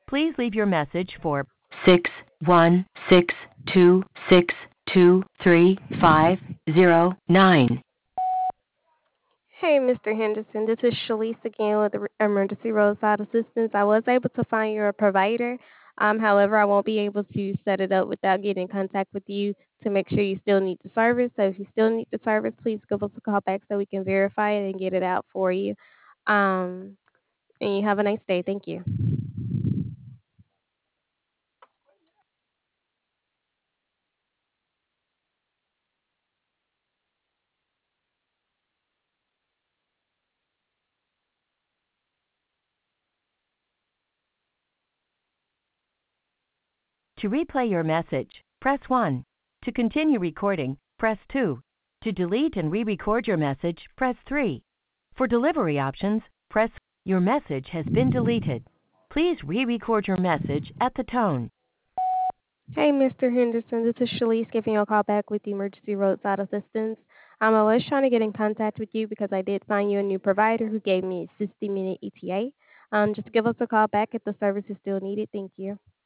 Please leave your message for 616262359. Hey, Mr. Henderson, this is Shalise again with the Emergency Roadside Assistance. I was able to find your provider. However, I won't be able to set it up without getting in contact with you to make sure you still need the service. So if you still need the service, please give us a call back so we can verify it and get it out for you. Um, and you have a nice day. Thank you. To replay your message, press 1. To continue recording, press 2. To delete and re-record your message, press 3. For delivery options, press. Your message has been deleted. Please re-record your message at the tone. Hey, Mr. Henderson, this is Shalise giving you a call back with the Emergency Roadside Assistance. I was trying to get in contact with you because I did find you a new provider who gave me a 60-minute ETA. Just give us a call back if the service is still needed. Thank you.